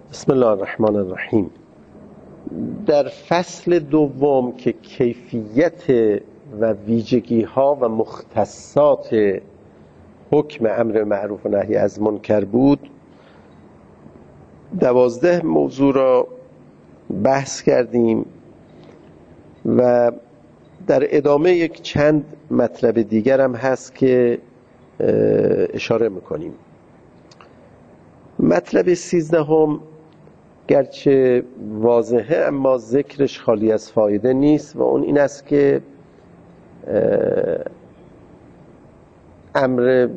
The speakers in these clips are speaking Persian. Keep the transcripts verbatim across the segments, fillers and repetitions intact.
بسم الله الرحمن الرحیم. در فصل دوم که کیفیت و ویژگی ها و مختصات حکم امر معروف و نهی از منکر بود، دوازده موضوع را بحث کردیم و در ادامه یک چند مطلب دیگر هم هست که اشاره میکنیم. مطلب سیزدهم گرچه واضحه اما ذکرش خالی از فایده نیست و اون این است که امر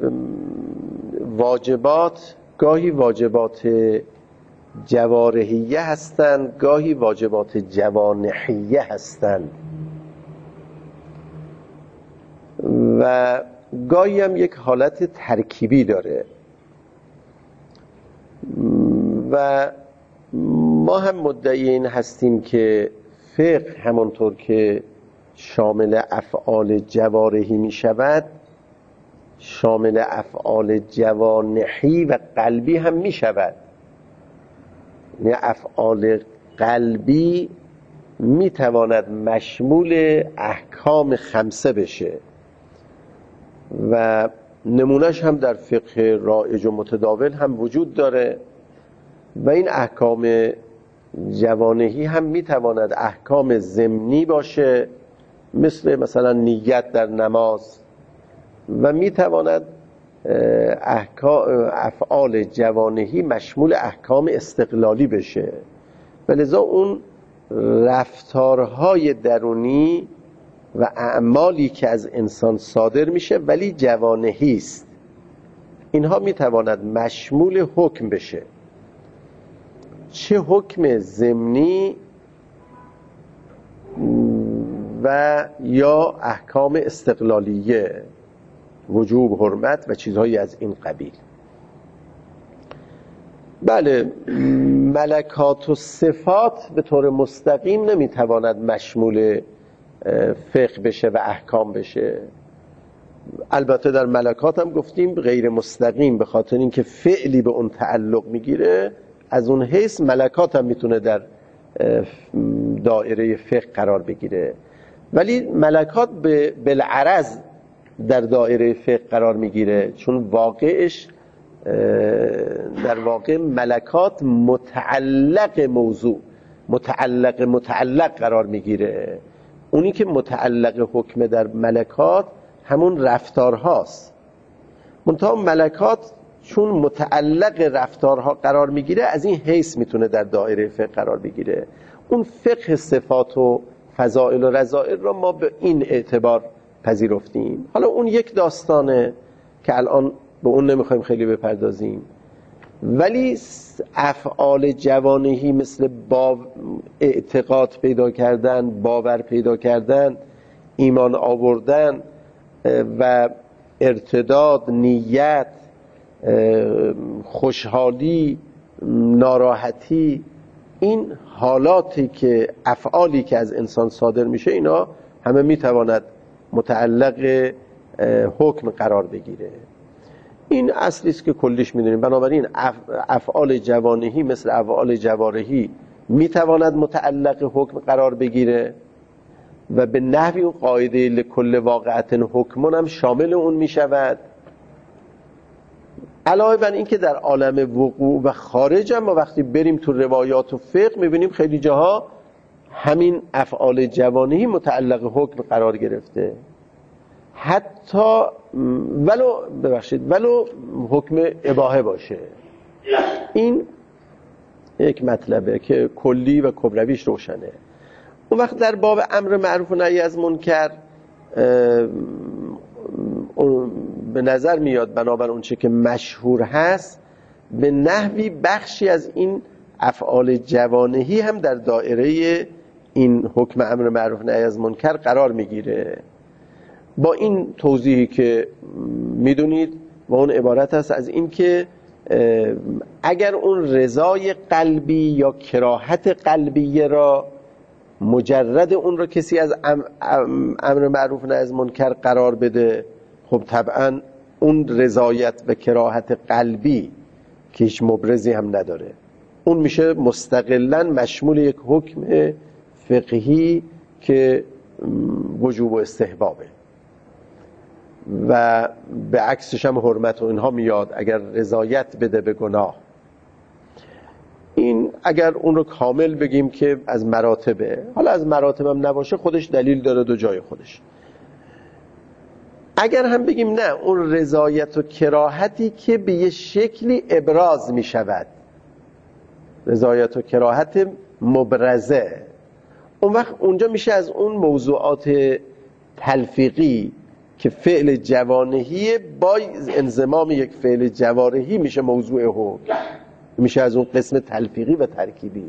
واجبات گاهی واجبات جوارحیه هستند، گاهی واجبات جوانحیه هستند و گاهی هم یک حالت ترکیبی داره و ما هم مدعی این هستیم که فقه همانطور که شامل افعال جوارحی می شود شامل افعال جوانحی و قلبی هم می شود. یعنی افعال قلبی می تواند مشمول احکام خمسه بشه و نمونهش هم در فقه رایج و متداول هم وجود داره و این احکام جوانحی هم میتواند احکام ضمنی باشه، مثل مثلا نیت در نماز، و میتواند احکام افعال جوانحی مشمول احکام استقلالی بشه و لذا اون رفتارهای درونی و اعمالی که از انسان صادر میشه ولی جوانحی است، اینها میتواند مشمول حکم بشه، چه حکم ضمنی و یا احکام استقلالیه، وجوب، حرمت و چیزهایی از این قبیل. بله، ملکات و صفات به طور مستقیم نمیتواند مشمول فقه بشه و احکام بشه. البته در ملکات هم گفتیم غیر مستقیم، به خاطر اینکه فعلی به اون تعلق میگیره، از اون حیث ملکات هم میتونه در دایره فقه قرار بگیره، ولی ملکات به بالعرض در دایره فقه قرار میگیره چون واقعش در واقع ملکات متعلق موضوع متعلق متعلق قرار میگیره. اونی که متعلق حکم در ملکات همون رفتارهاست، منتها ملکات چون متعلق رفتارها قرار میگیره از این حیث میتونه در دایره فقه قرار بگیره. اون فقه صفات و فضائل و رذائل را ما به این اعتبار پذیرفتیم. حالا اون یک داستانه که الان به اون نمیخوایم خیلی بپردازیم، ولی افعال جوانحی مثل با اعتقاد پیدا کردن، باور پیدا کردن، ایمان آوردن و ارتداد، نیت، خوشحالی، ناراحتی، این حالاتی که افعالی که از انسان صادر میشه اینا همه میتواند متعلق حکم قرار بگیره. این اصلی است که کلیش میدونیم. بنابراین افعال جوانحی مثل افعال جوارحی میتواند متعلق حکم قرار بگیره و به نحوی اون قاعده لکل واقعت حکمون هم شامل اون میشود. علاوه بر این که در عالم وقوع و خارج هم ما وقتی بریم تو روایات و فقه میبینیم خیلی جاها همین افعال جوانحی متعلق حکم قرار گرفته، حتی ولو ببخشید ولو حکم اباحه باشه. این یک مطلبه که کلی و کبرویش روشنه. اون وقت در باب امر معروف و نهی از منکر به نظر میاد بنابر اون چه که مشهور هست به نحوی بخشی از این افعال جوانحی هم در دایره این حکم امر معروف و نهی از منکر قرار میگیره، با این توضیحی که میدونید و اون عبارت است از این که اگر اون رضای قلبی یا کراهت قلبیه را مجرد اون را کسی از امر معروف و نهی از منکر قرار بده، خب طبعا اون رضایت و کراهت قلبی که هیچ مبرزی هم نداره، اون میشه مستقلاً مشمول یک حکم فقهی که وجوب و استحبابه و به عکسش هم حرمت و اینها میاد اگر رضایت بده به گناه. این اگر اون رو کامل بگیم که از مراتبه، حالا از مراتب هم نباشه خودش دلیل داره دو جای خودش. اگر هم بگیم نه اون رضایت و کراهتی که به یه شکلی ابراز می شود، رضایت و کراهت مبرزه، اون وقت اونجا میشه از اون موضوعات تلفیقی که فعل جوانحی با انضمام یک فعل جوارحی میشه موضوع حکم، میشه از اون قسم تلفیقی و ترکیبی.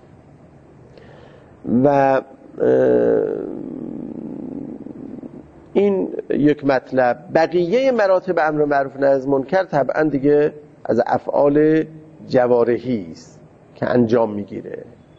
و این یک مطلب. بقیه مراتب امر معروف نهی از منکر طبعا دیگه از افعال جوارحی است که انجام میگیره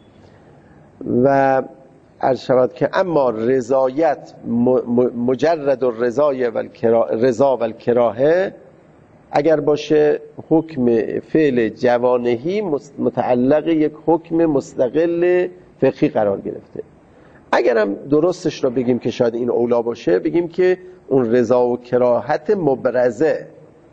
و عرض شود که اما رضایت مجرد الرضای و رضا و الکراهه اگر باشه حکم فعل جوانحی متعلق یک حکم مستقل فقهی قرار گرفته. اگر هم درستش رو بگیم که شاید این اولا باشه، بگیم که اون رضا و کراهت مبرزه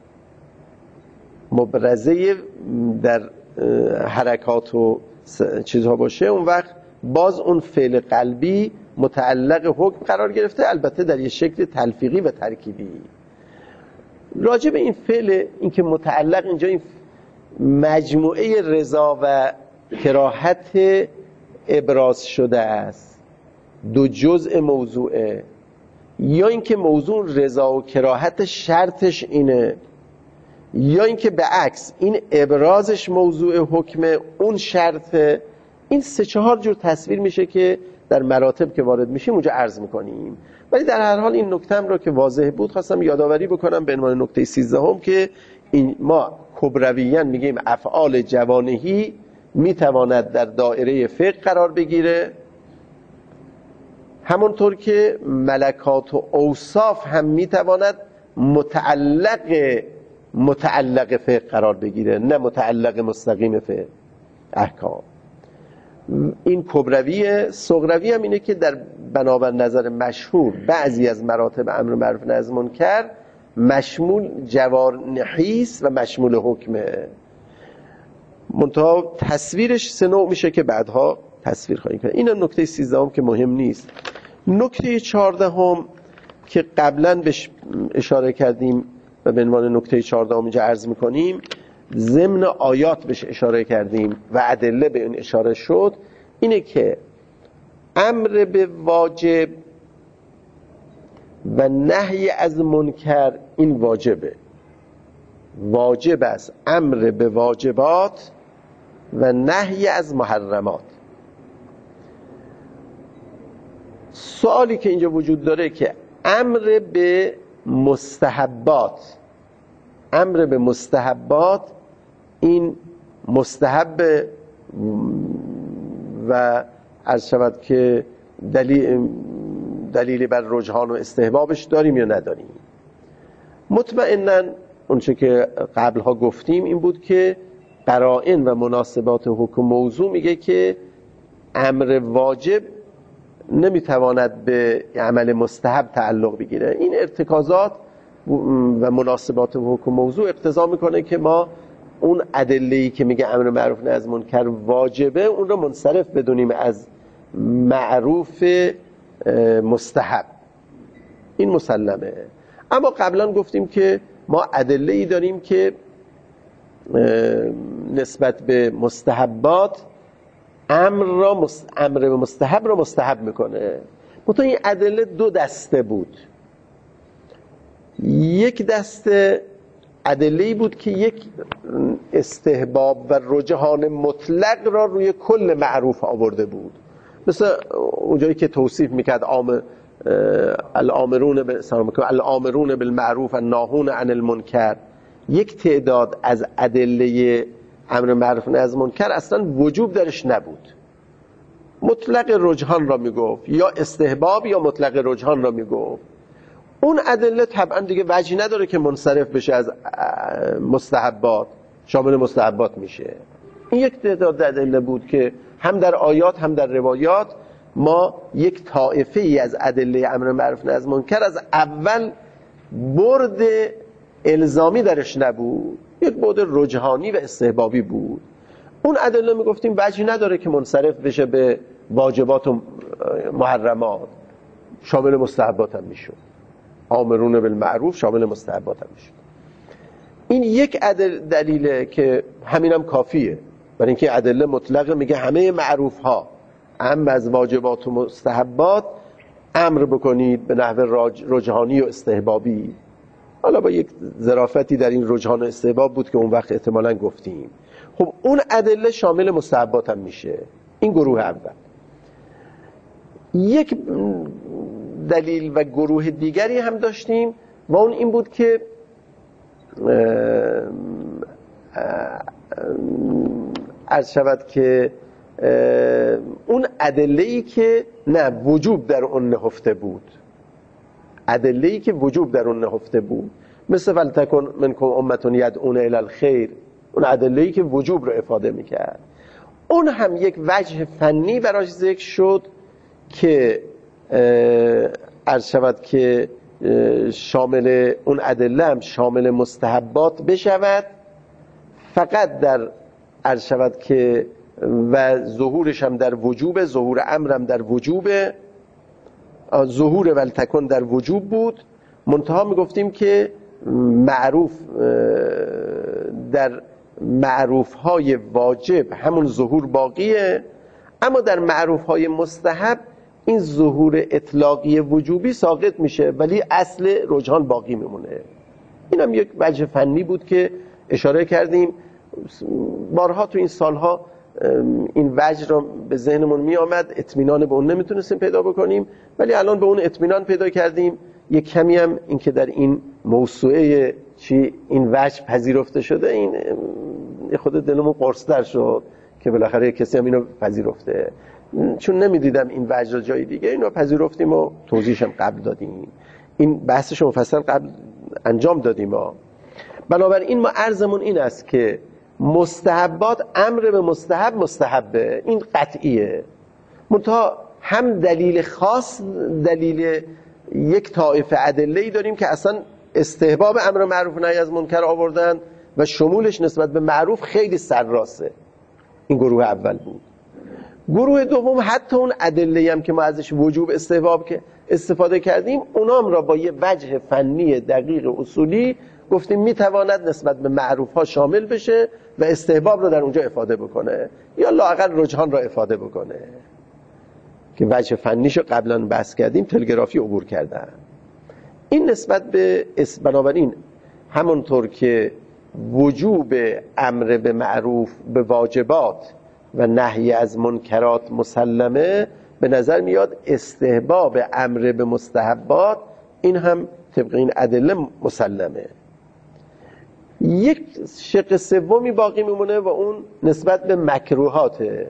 مبرزه در حرکات و چیزها باشه، اون وقت باز اون فعل قلبی متعلق حکم قرار گرفته، البته در یه شکل تلفیقی و ترکیبی. راجع به این فعل، این که متعلق اینجا این مجموعه رضا و کراهت ابراز شده است، دو جزء موضوعه، یا اینکه موضوع رضا و کراهت شرطش اینه، یا اینکه به عکس این ابرازش موضوع حکم اون شرطه. این سه چهار جور تصویر میشه که در مراتب که وارد میشیم اونجا عرض میکنیم. ولی در هر حال این نکته‌ام رو که واضح بود خواستم یادآوری بکنم به عنوان نکته سیزدهم که این ما کبرویاً میگیم افعال جوانحی میتواند در دایره فقه قرار بگیره، همونطور که ملکات و اوصاف هم میتواند متعلق متعلق فقه قرار بگیره، نه متعلق مستقیم فقه احکام. این کبروی. صغروی هم اینه که در بنابر نظر مشهور بعضی از مراتب امر معروف نهی از منکر مشمول جوانحی است و مشمول حکمه، منتها تصویرش سه نوع میشه که بعدها تصویر خواهیم کرد. این نکته سیزدهم که مهم نیست. نکته چهاردهم که قبلا بهش اشاره کردیم و به عنوان نکته چهاردهم اینجا عرض میکنیم، ضمن آیات بهش اشاره کردیم و ادله به این اشاره شد، اینه که امر به واجب و نهی از منکر این واجبه، واجب است امر به واجبات و نهی از محرمات. سوالی که اینجا وجود داره که امر به مستحبات، امر به مستحبات این مستحب و عرض شود که دلیل دلیلی بر رجحان و استحبابش داریم یا نداریم. مطمئناً اونچه که قبلها گفتیم این بود که قرائن و مناسبات حکم موضوع میگه که امر واجب نمیتواند به عمل مستحب تعلق بگیره. این ارتکازات و مناسبات حکم موضوع اقتضا میکنه که ما اون ادله‌ای که میگه امر معروف نهی از منکر واجبه اون رو منصرف بدونیم از معروف مستحب. این مسلمه. اما قبلا گفتیم که ما ادله‌ای داریم که نسبت به مستحبات امر را مست... امر به مستحب را مستحب میکنه. منتها این ادله دو دسته بود. یک دسته ادله‌ای بود که یک استحباب و رجحان مطلق را روی کل معروف آورده بود، مثل اونجایی که توصیف میکرد عام الامرون به الامرون بالمعروف الناهون عن المنکر. یک تعداد از ادله امر معروف نهی از منکر اصلا وجوب درش نبود، مطلق رجحان را میگفت، یا استحباب یا مطلق رجحان را میگفت. اون ادله طبعا دیگه وجهی نداره که منصرف بشه از مستحبات، شامل مستحبات میشه. این یک تعداد ادله بود که هم در آیات هم در روایات ما یک طائفه ای از ادله امر معروف نهی از منکر از اول برد الزامی درش نبود، یک بعد رجحانی و استحبابی بود. اون ادله میگفتیم وجهی نداره که منصرف بشه به واجبات و محرمات، شامل مستحبات هم میشد. آمرون بالمعروف شامل مستحبات هم میشد. این یک دلیله که همینم کافیه، برای اینکه ادله مطلقه میگه همه معروف ها هم از واجبات و مستحبات امر بکنید به نحو رجحانی و استحبابی. حالا با یک ظرافتی در این رجحان و استحباب بود که اون وقت احتمالاً گفتیم. خب اون ادله شامل مستحبات هم میشه. این گروه اول. یک دلیل و گروه دیگری هم داشتیم و اون این بود که عرض شود که اون ادله‌ای که نه وجوب در اون نهفته بود، ادله‌ای که وجوب در اون نهفته بود، مثل ولتکن منکم امة یدعون الی الخیر، اون ادله‌ای که وجوب رو افاده میکرد، اون هم یک وجه فنی براش ذکر شد که عرض شود که شامل اون ادله هم شامل مستحبات بشود، فقط در عرض شود که و ظهورش هم در وجوب، ظهور امرم در وجوب، ظهور ولتکن در وجوب بود. منتها میگفتیم که معروف در معروف های واجب همون ظهور باقیه، اما در معروف های مستحب این ظهور اطلاقی وجوبی ساقط میشه ولی اصل رجحان باقی میمونه. این هم یک وجه فنی بود که اشاره کردیم. بارها تو این سالها این وجه رو به ذهنمون می آمد، اطمینان به اون نمیتونستیم پیدا بکنیم، ولی الان به اون اطمینان پیدا کردیم. یک کمی هم این که در این موسوعه چی این وجه پذیرفته شده، این خود دلمون قرص‌تر شد که بالاخره کسی هم اینو پذیرفته. چون نمیدیدم این وجه رو جای دیگه، اینو پذیرفتیم و توضیحش هم قبل دادیم. این بحثش مفصل قبل انجام دادیم ما. بنابراین ما عرضمون این است که مستحبات امر به مستحب مستحبه، این قطعیه. منتها هم دلیل خاص، دلیل یک طائفه ادله‌ای داریم که اصلا استحباب امر معروف نهی از منکر آوردن و شمولش نسبت به معروف خیلی سرراسه. این گروه اول بود. گروه دوم حتی اون ادله‌ای هم که ما ازش وجوب استحباب که استفاده کردیم، اونام را با یه وجه فنی دقیق اصولی گفتیم میتواند نسبت به معروف ها شامل بشه و استحباب رو در اونجا افاده بکنه یا لااقل رجحان را افاده بکنه، که وجه فنیشو قبلا بحث کردیم، تلگرافی عبور کردن. این نسبت به بنابراین همونطور که وجوب امر به معروف به واجبات و نهی از منکرات مسلمه، به نظر میاد استحباب امر به مستحبات این هم طبق این ادله مسلمه. یک شق سومی باقی میمونه و اون نسبت به مکروهاته.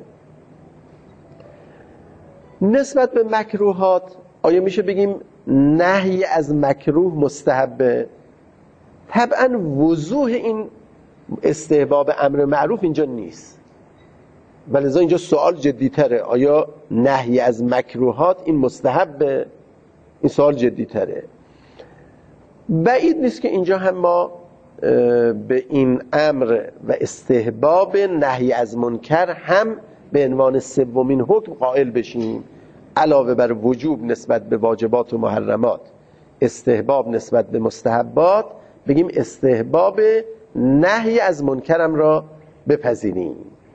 نسبت به مکروهات آیا میشه بگیم نهی از مکروه مستحبه؟ طبعا وضوح این استحباب امر معروف اینجا نیست، ولذا اینجا سوال جدی‌تره، آیا نهی از مکروهات این مستحبه؟ این سوال جدی‌تره. بعید نیست که اینجا هم ما به این امر و استحباب نهی از منکر هم به عنوان سومین حکم قائل بشیم، علاوه بر وجوب نسبت به واجبات و محرمات، استحباب نسبت به مستحبات، بگیم استحباب نهی از منکرم را بپذیریم.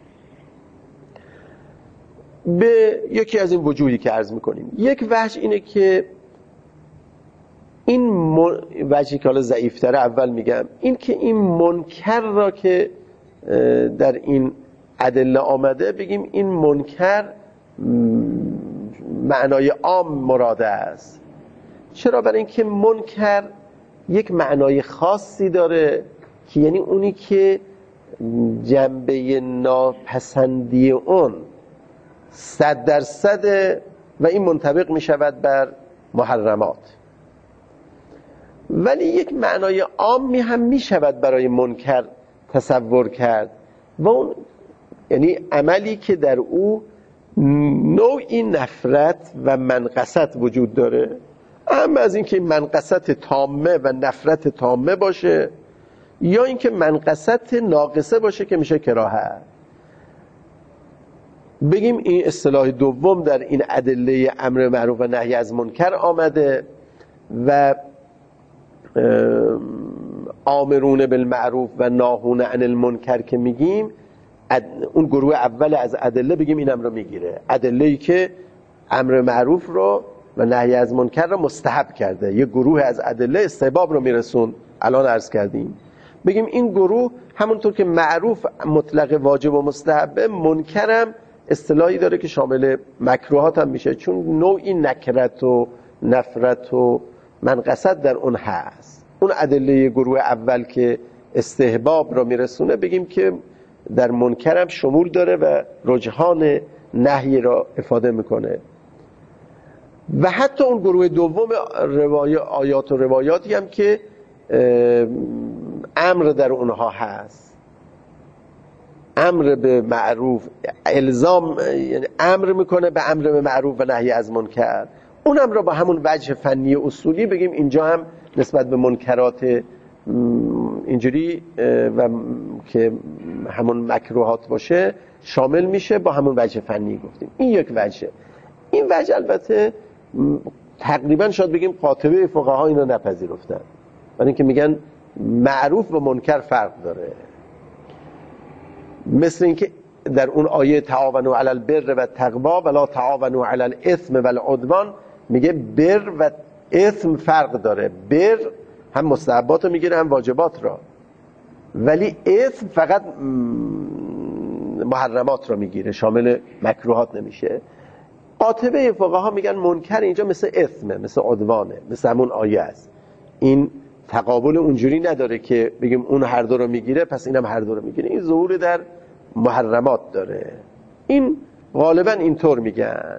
به یکی از این وجوهی که عرض میکنیم، یک وجه اینه که این من... وجهی که حالا ضعیفتره اول میگم، این که این منکر را که در این ادله آمده بگیم این منکر معنای عام مراده است. چرا؟ برای اینکه منکر یک معنای خاصی داره که یعنی اونی که جنبه ناپسندی اون صد درصد و این منطبق می شود بر محرمات، ولی یک معنای عامی هم می شود برای منکر تصور کرد و اون یعنی عملی که در او نوعی نفرت و منقصت وجود داره، اما از اینکه منقصت تامه و نفرت تامه باشه یا اینکه منقصت ناقصه باشه که میشه کراهت. بگیم این اصطلاح دوم در این ادله امر معروف و نهی از منکر آمده و آمرون بالمعروف و ناهون عن المنکر که میگیم، اون گروه اول از ادله بگیم این امر رو میگیره، ادله‌ای که امر معروف رو و نهی از منکر رو مستحب کرده. یه گروه از ادله استحباب رو میرسون، الان عرض کردیم. بگیم این گروه همونطور که معروف مطلق واجب و مستحبه، منکرم اصطلاحی داره که شامل مکروهات هم میشه، چون نوعی نکرت و نفرت و منقصت در اون هست. اون ادله گروه اول که استحباب رو میرسونه بگیم که در منکرم شمول داره و رجحان نهی را افاده میکنه. و حتی اون گروه دوم روایات آیات و روایاتی هم که امر در اونها هست، امر به معروف، الزام، یعنی امر میکنه به امر به معروف و نهی از منکر، اونم را با همون وجه فنی اصولی بگیم اینجا هم نسبت به منکرات اینجوری و که همون مکروهات باشه شامل میشه، با همون وجه فنی گفتیم. این یک وجه. این وجه البته تقریبا شاید بگیم قاطبه فقها اینو نپذیرفتن، برای اینکه میگن معروف و منکر فرق داره. مثل اینکه در اون آیه تعاونوا علی البر و التقوا ولا تعاونوا علی الاثم والعدوان میگه بر و اثم فرق داره. بر هم مستحبات رو میگیره هم واجبات را، ولی اثم فقط محرمات رو میگیره، شامل مکروهات نمیشه. قاطبه فقها میگن منکر اینجا مثل اثمه، مثل عدوانه، مثل همون آیه است. این تقابل اونجوری نداره که بگیم اون هر دو رو میگیره پس اینم هر دو رو میگیره. این ظهور در محرمات داره. این غالبا اینطور میگن.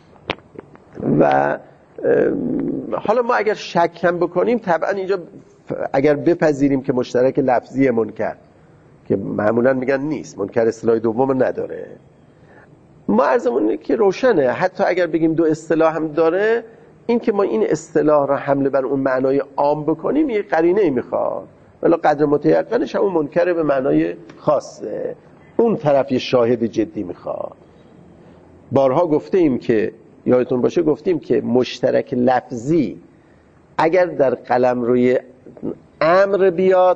و حالا ما اگر شک هم بکنیم، طبعا اینجا اگر بپذیریم که مشترک لفظی منکر، که معمولا میگن نیست، منکر اصطلاح دوم نداره، ما عرضمون اینه که روشنه. حتی اگر بگیم دو اصطلاح هم داره، این که ما این اصطلاح را حمله بر اون معنای عام بکنیم یه قرینه میخواد، ولی قدر متیقنش همون منکر به معنای خاصه، اون طرف یه شاهد جدی میخواد. بارها گفته ایم که یادتون باشه گفتیم که مشترک لفظی اگر در قلمروی امر بیاد،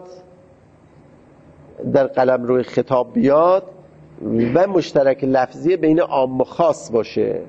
در قلمروی خطاب بیاد و مشترک لفظی بین عام و خاص باشه،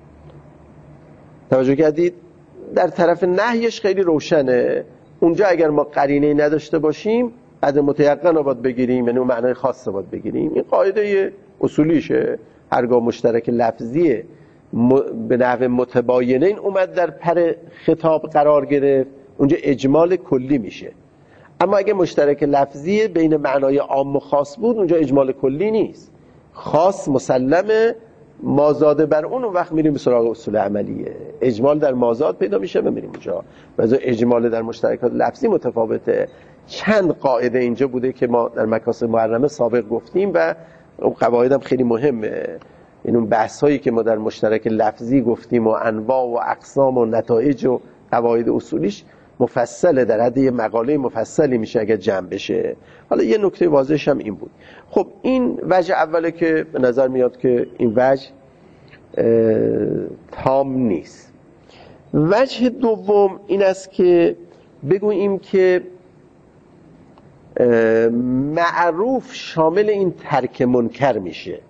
توجه کردید؟ در طرف نهیش خیلی روشنه. اونجا اگر ما قرینه نداشته باشیم قدر متیقن رو باید بگیریم، یعنی اون معنای خاص رو باید بگیریم. این قاعده اصولیشه. هرگاه مشترک لفظی به نحو متباینین اومد در پر خطاب قرار گرفت، اونجا اجمال کلی میشه. اما اگه مشترک لفظی بین معنای عام و خاص بود، اونجا اجمال کلی نیست، خاص مسلمه، مازاد بر اون، اون وقت میریم به سراغ اصول عملیه. اجمال در مازاد پیدا میشه و میریم اونجا. واسه اجمال در مشترکات لفظی متفاوته. چند قاعده اینجا بوده که ما در مکاسب محرمه سابق گفتیم و اون قواعد هم خیلی مهمه. این اون بحثایی که ما در مشترک لفظی گفتیم و انواع و اقسام و نتایج و قواعد اصولیش مفصله، در حد یه مقاله مفصلی میشه اگه جمع بشه. حالا یه نکته واضحش هم این بود. خب این وجه اوله که به نظر میاد که این وجه تام نیست. وجه دوم این است که بگوییم که معروف شامل این ترک منکر میشه.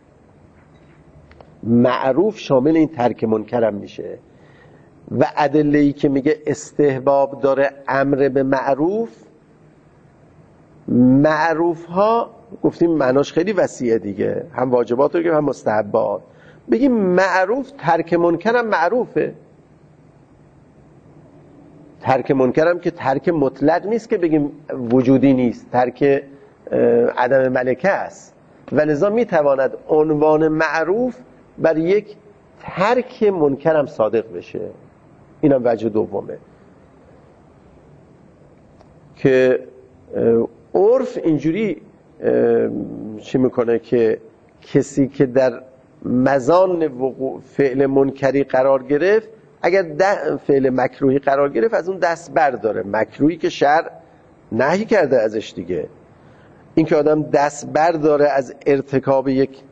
معروف شامل این ترک منکر هم میشه. و ادله‌ای که میگه استحباب داره امر به معروف، معروف ها گفتیم معناش خیلی وسیعه دیگه، هم واجبات رو هم مستحبات. بگیم معروف ترک منکر هم معروفه. ترک منکر هم که ترک مطلق نیست که بگیم وجودی نیست، ترک عدم ملکه است و لذا میتواند عنوان معروف بر یک ترک منکر هم صادق بشه. این هم وجه دومه که عرف اینجوری چی میکنه که کسی که در مزان وقوع فعل منکری قرار گرفت، اگر ده فعل مکروهی قرار گرفت از اون دست برداره. مکروهی که شرع نهی کرده ازش دیگه، این که آدم دست برداره از ارتکاب یک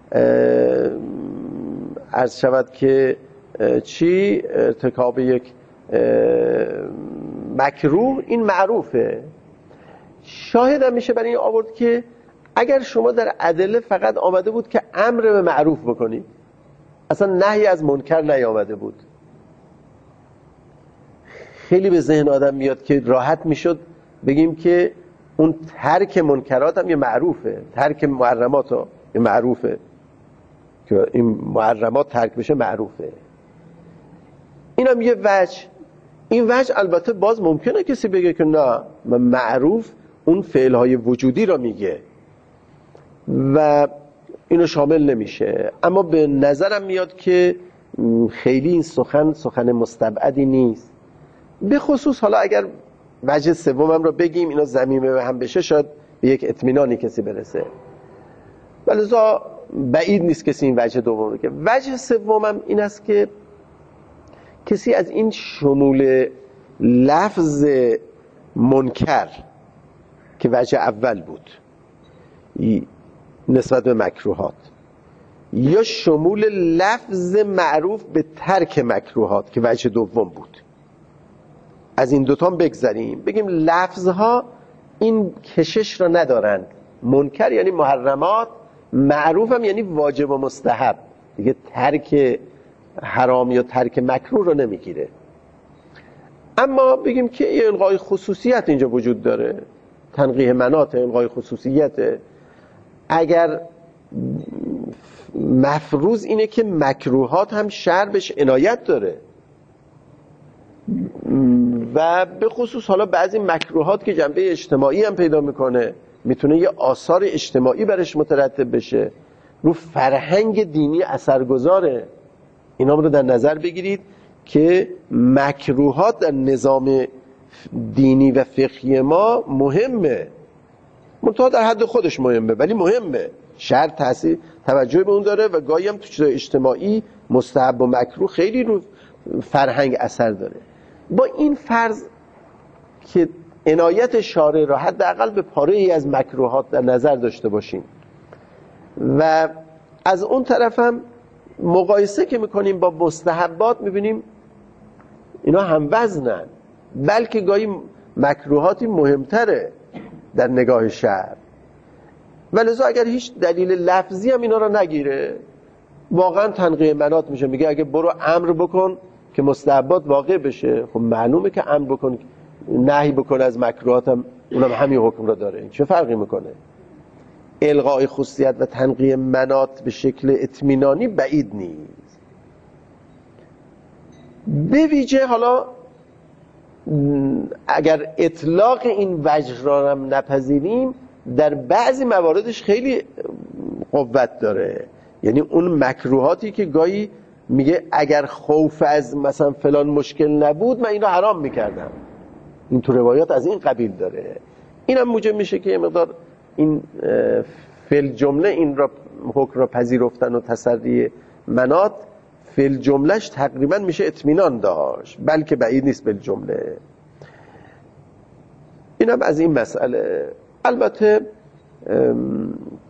عرض شود که چی ارتکاب یک مکروه، این معروفه. شاهد هم میشه برای این آورد که اگر شما در ادله فقط آمده بود که امر به معروف بکنید، اصلا نهی از منکر نیامده بود، خیلی به ذهن آدم میاد که راحت میشد بگیم که اون ترک منکرات هم یه معروفه، ترک محرمات هم یه معروفه، که این محرمات ترک بشه معروفه. این هم یه وجه. این وجه البته باز ممکنه کسی بگه که نه، معروف اون فعلهای وجودی را میگه و اینو شامل نمیشه. اما به نظرم میاد که خیلی این سخن سخن مستبعدی نیست، به خصوص حالا اگر وجه سومم رو بگیم اینا ضمیمه به هم بشه، شاید به یک اطمینانی کسی برسه، ولی بعید نیست کسی این وجه دوم رو که. وجه سومم این است که کسی از این شمول لفظ منکر که وجه اول بود نسبت به مکروهات، یا شمول لفظ معروف به ترک مکروهات که وجه دوم بود، از این دوتا بگذاریم، بگیم لفظها این کشش را ندارند. منکر یعنی محرمات، معروف هم یعنی واجب و مستحب دیگه، ترک حرام یا ترک مکروه رو نمیگیره. اما بگیم که یه الغای خصوصیت اینجا وجود داره، تنقیح مناط، الغای خصوصیت. اگر مفروض اینه که مکروهات هم شرع بهش عنایت داره و به خصوص حالا بعضی مکروهات که جنبه اجتماعی هم پیدا میکنه، میتونه یه آثار اجتماعی برش مترتب بشه، رو فرهنگ دینی اثرگذاره. اینا رو در نظر بگیرید که مکروهات در نظام دینی و فقهی ما مهمه، منتها در حد خودش مهمه ولی مهمه، شرع تاثیر توجه به اون داره و گاهی هم تو چیزای اجتماعی مستحب و مکروه خیلی رو فرهنگ اثر داره. با این فرض که عنایت شارع را حداقل به پاره ای از مکروهات در نظر داشته باشیم و از اون طرف هم مقایسه که میکنیم با مستحبات میبینیم اینا هم وزنن، بلکه گاهی مکروهاتی مهمتره در نگاه شرع، ولذا اگر هیچ دلیل لفظی هم اینا رو نگیره واقعا تنقیح مناط میشه. میگه اگه برو امر بکن که مستحبات واقع بشه، خب معلومه که امر بکن نهی بکن از مکروهات هم اونم همین حکم رو داره، چه فرقی میکنه؟ الغای خصوصیت و تنقیح مناط به شکل اطمینانی بعید نیست. به ویژه حالا اگر اطلاق این وجه را هم نپذیریم، در بعضی مواردش خیلی قوت داره. یعنی اون مکروهاتی که گاهی میگه اگر خوف از مثلا فلان مشکل نبود من اینو حرام میکردم، این تو روایات از این قبیل داره. این هم موجب میشه که یه مقدار این فل جمله این را حکم را پذیرفتن و تسری مناط فل جملهش تقریبا میشه اطمینان داشت، بلکه بعید نیست بل جمله. این هم از این مسئله. البته ام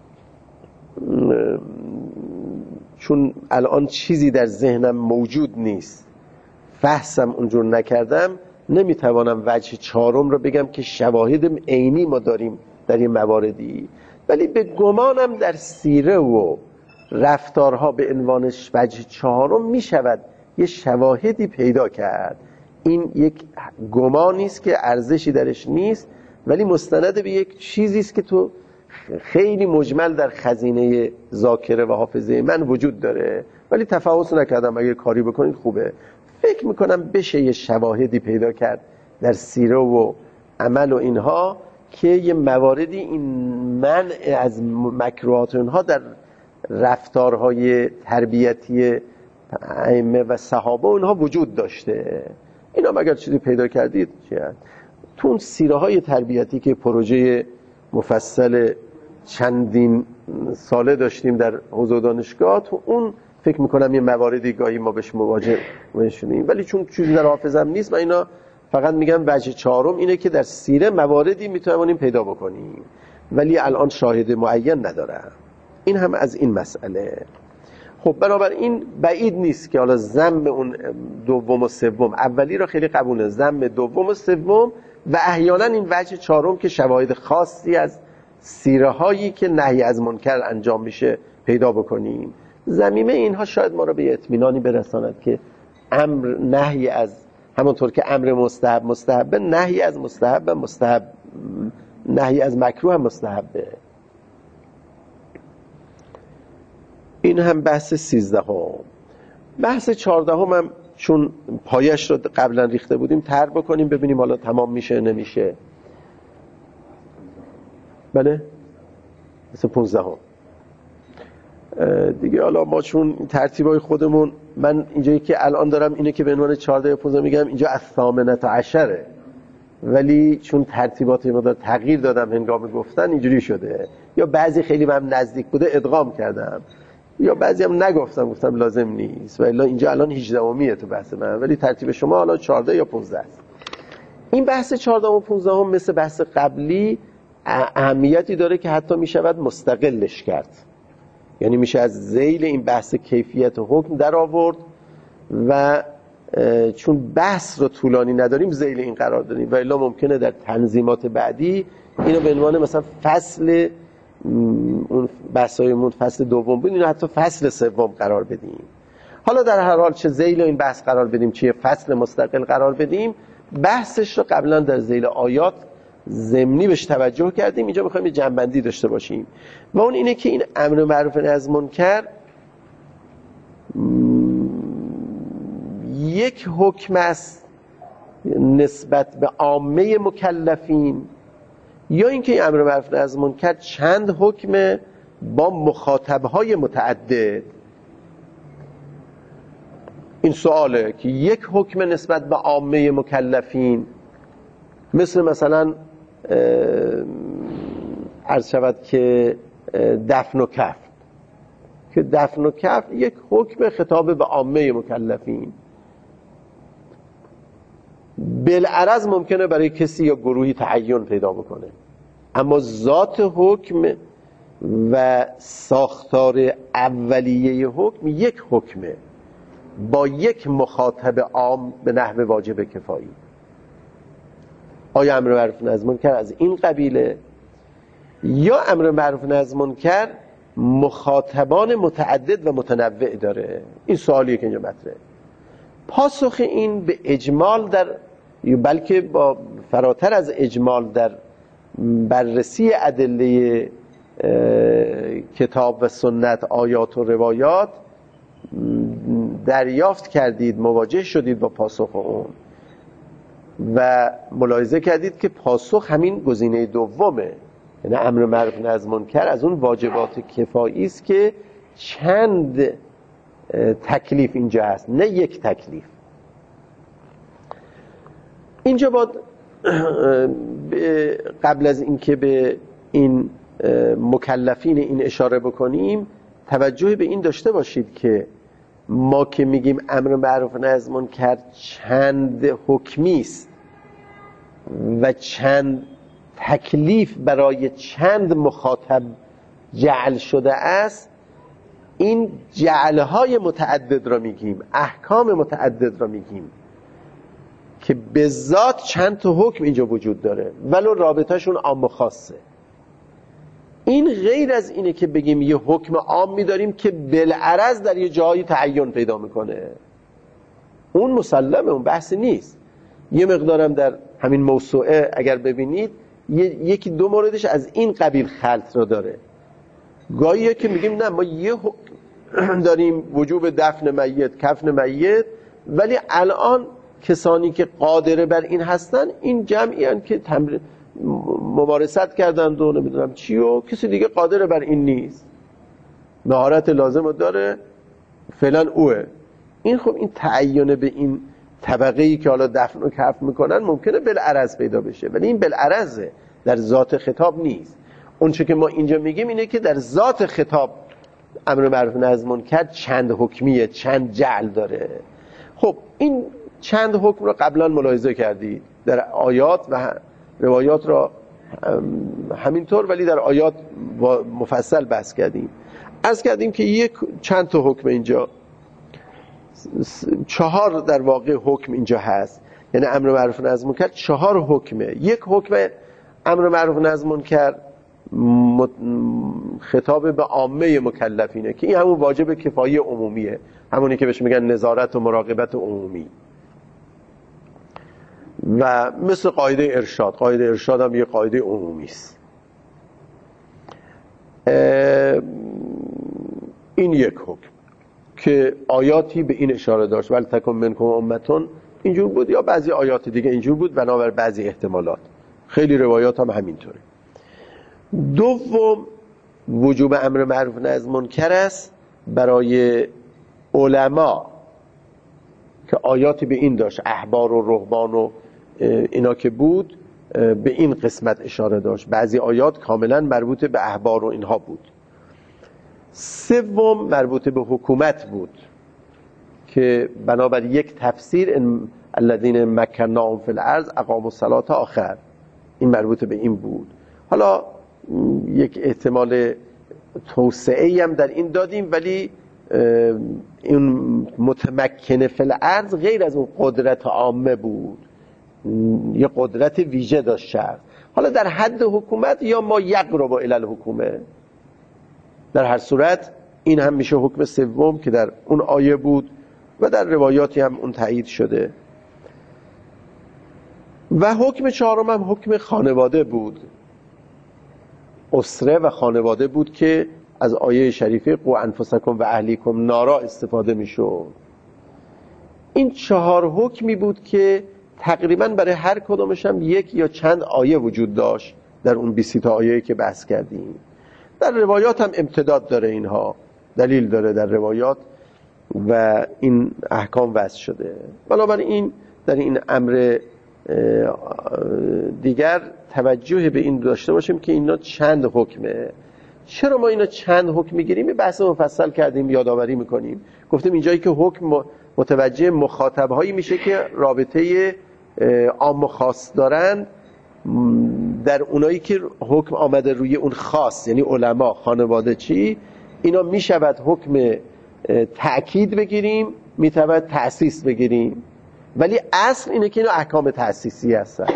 ام چون الان چیزی در ذهنم موجود نیست، فحصم اونجور نکردم، نمیتوانم وجه چهارم رو بگم که شواهد عینی ما داریم در این مواردی، ولی به گمانم در سیره و رفتارها به عنوان وجه چهارم میشود یه شواهدی پیدا کرد. این یک گمانی است که ارزشی درش نیست، ولی مستند به یک چیزی است که تو خیلی مجمل در خزینه ذاکره و حافظه من وجود داره، ولی تفحص نکردم. اگه کاری بکنید خوبه. فکر میکنم بشه یه شواهدی پیدا کرد در سیره و عمل و اینها که یه مواردی این منع از مکروهات اونها در رفتارهای تربیتی ائمه و صحابه اونها وجود داشته. اینا اگر چیزی پیدا کردید چیه؟ تو اون سیره های تربیتی که پروژه مفصل چندین ساله داشتیم در حوزه دانشگاه، تو اون فکر میکنم یه مواردی گاهی ما بهش مواجه شدیم، ولی چون چیزی در حافظم نیست و اینا فقط میگم وجه چهارم اینه که در سیره مواردی میتونیم پیدا بکنیم ولی الان شاهد معین ندارم. این هم از این مسئله. خب بنابراین بعید نیست که حالا ذم اون دوم و سوم، اولی را خیلی قبوله، ذم دوم و سوم و احیانا این وجه چهارم که شواهد خاصی از سیره هایی که نهی از منکر انجام میشه پیدا بکنیم. ضمیمه اینها شاید ما را به اطمینانی برساند که امر نهی از، همونطور که امر مستحب مستحبه، نهی از مستحب مستحب، نهی از مکروه هم مستحبه. این هم بحث سیزدهم. بحث چهاردهم هم چون پایش رو قبلا ریخته بودیم تر بکنیم ببینیم حالا تمام میشه نمیشه. بله مثل پونزدهم دیگه. حالا ما چون ترتیبای خودمون، من اینجایی که الان دارم اینه که به عنوان چهارده یا پونزده میگم، اینجا از ثامنه عشره، ولی چون ترتیبات ما دار تغییر دادم هنگام گفتن اینجوری شده، یا بعضی خیلی من نزدیک بوده ادغام کردم، یا بعضی هم نگفتم گفتم لازم نیست، و الا اینجا الان هجدهمیه تو بحث من، ولی ترتیب شما حالا چهارده یا پونزده است. این بحث چهارده و پونزده هم مثل بحث قبلی اهمیتی داره که حتی میشود مستقلش کرد، یعنی میشه از ذیل این بحث کیفیت حکم در آورد و چون بحث رو طولانی نداریم ذیل این قرار داریم، و الا ممکنه در تنظیمات بعدی اینو به عنوان مثلا فصل اون بحثایمون فصل دوم بود اینو حتی فصل سوم قرار بدیم. حالا در هر حال چه ذیل این بحث قرار بدیم چه فصل مستقل قرار بدیم، بحثش رو قبلا در ذیل آیات ضمنی بهش توجه کردیم. اینجا میخوایم یه جنبندی داشته باشیم و اون اینه که این امر معروف نهی از منکر یک حکم است نسبت به عامه مکلفین، یا اینکه این امر معروف نهی از منکر چند حکم با مخاطبهای متعدد. این سواله که یک حکم نسبت به عامه مکلفین، مثل مثلا عرض شود که دفن و کفن، که دفن و کفن یک حکم خطاب به عامه مکلفین، بالعرض ممکنه برای کسی یا گروهی تعین پیدا بکنه، اما ذات حکم و ساختار اولیه حکم یک حکمه با یک مخاطب عام به نحو واجب کفایی. آیا امر معروف نهی از منکر از این قبیله، یا امر معروف نهی از منکر مخاطبان متعدد و متنوع داره؟ این سوالیه که اینجا مطرحه. پاسخ این به اجمال در، بلکه با فراتر از اجمال در بررسی ادله کتاب و سنت، آیات و روایات دریافت کردید، مواجه شدید با پاسخ اون و ملاحظه کردید که پاسخ همین گزینه دومه، یعنی امر معروف نهی از منکر از اون واجبات کفایی است که چند تکلیف اینجا هست، نه یک تکلیف. اینجا باید قبل از اینکه به این مکلفین این اشاره بکنیم توجه به این داشته باشید که ما که میگیم امر معروف نهی از منکر چند حکمی است و چند تکلیف برای چند مخاطب جعل شده است، این جعلهای متعدد را میگیم، احکام متعدد را میگیم که به ذات چند تا حکم اینجا وجود داره ولو رابطهشون عام و خاصه. این غیر از اینه که بگیم یه حکم عام می‌داریم که بالعرض در یه جایی تعین پیدا میکنه. اون مسلمه، اون بحثی نیست. یه مقدارم در همین موسوعه اگر ببینید یکی دو موردش از این قبیل خلط رو داره. گاهیه که میگیم نه ما یه حکم داریم وجوب دفن میت، کفن میت، ولی الان کسانی که قادر بر این هستن این جمعی هستن که تمرین ممارست کردن و نمیدونم چی، و کسی دیگه قادر بر این نیست، مهارت لازم داره فعلا اوه. این خب این تعین به این طبقه‌ای که حالا دفن و کفن میکنن ممکنه بالعرض پیدا بشه، ولی این بالعرضه، در ذات خطاب نیست. اون چه که ما اینجا میگیم اینه که در ذات خطاب امر معروف نهی از منکر چند حکمیه، چند جعل داره. خب این چند حکم رو قبلا ملاحظه کردی در آیات و روایات را همینطور، ولی در آیات مفصل بحث کردیم. عرض کردیم که یک چند تا حکم اینجا، چهار در واقع حکم اینجا هست، یعنی امر معروف نهی از منکر چهار حکمه. یک حکم امر معروف نهی از منکر خطاب به عامه مکلفینه که این همون واجب کفایی عمومیه، همونی که بهش میگن نظارت و مراقبت عمومی. و مثل قاعده ارشاد، قاعده ارشاد هم یه قاعده عمومی است. این یک حکم که آیاتی به این اشاره داشت، ولی تکن منکم امتون اینجور بود، یا بعضی آیات دیگه اینجور بود بنابر بعضی احتمالات. خیلی روایات هم همینطوره. دوم وجوب امر معروف نهی از منکر است برای علما که آیاتی به این داشت، احبار و رهبان و اینا که بود به این قسمت اشاره داشت. بعضی آیات کاملا مربوط به احبار و اینها بود. سوم مربوط به حکومت بود که بنابر یک تفسیر الذین مکناهم فی الارض اقاموا الصلاة آخر، این مربوط به این بود. حالا یک احتمال توسعه‌ای هم در این دادیم، ولی این متمکن فی الارض غیر از اون قدرت عامه بود، یه قدرت ویژه داشت شرط. حالا در حد حکومت یا ما یقرب الی الحکومه، در هر صورت این هم میشه حکم سوم که در اون آیه بود و در روایاتی هم اون تایید شده. و حکم چهارم هم حکم خانواده بود، اسره و خانواده بود که از آیه شریفه قوا انفسکم و اهلیکم نارا استفاده میشد. این چهار حکمی بود که تقریبا برای هر کدومش هم یک یا چند آیه وجود داشت در اون بیست تا آیه که بحث کردیم. در روایات هم امتداد داره، اینها دلیل داره در روایات و این احکام وضع شده. بنابراین در این امر دیگر توجه به این داشته باشیم که اینا چند حکمه. چرا ما اینا چند حکم میگیریم؟ بحث مفصل کردیم، یادآوری میکنیم. گفتیم اینجایی که حکم متوجه مخاطبهایی میشه که رابطه عام و خاص دارن، در اونایی که حکم آمده روی اون خاص، یعنی علما، خانواده، چی اینا میشود حکم تأکید بگیریم، میتود تأسیس بگیریم، ولی اصل اینه که اینا احکام تأسیسی هستن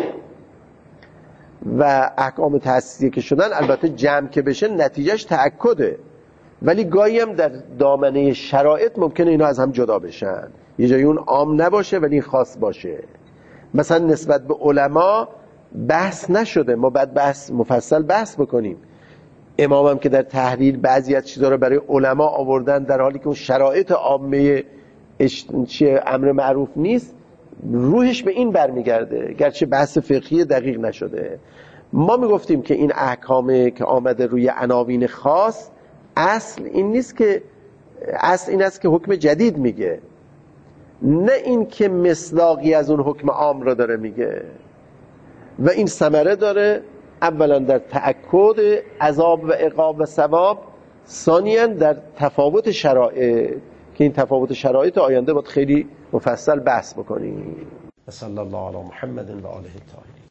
و احکام تأسیسی که شدن البته جمع که بشه نتیجهش تأکده، ولی گاهی هم در دامنه شرایط ممکنه اینا از هم جدا بشن، یه جایی اون عام نباشه ولی این خاص باشه. مثلا نسبت به علما بحث نشده، ما بعد بحث مفصل بحث بکنیم. امام هم که در تحلیل بعضی از چیزا رو برای علما آوردن در حالی که اون شرایط عامه چیه امر معروف نیست، روحش به این برمیگرده، گرچه بحث فقهی دقیق نشده. ما میگفتیم که این احکامه که آمده روی عناوین خاص، اصل این نیست که اصل این است که حکم جدید میگه، نه این که مصداقی از اون حکم عام را داره میگه. و این ثمره داره اولا در تأکد عذاب و عقاب و ثواب، ثانیاً در تفاوت شرایط که این تفاوت شرایط آینده باید خیلی مفصل بحث بکنیم. صلی الله علی محمد و آله الطاهرین.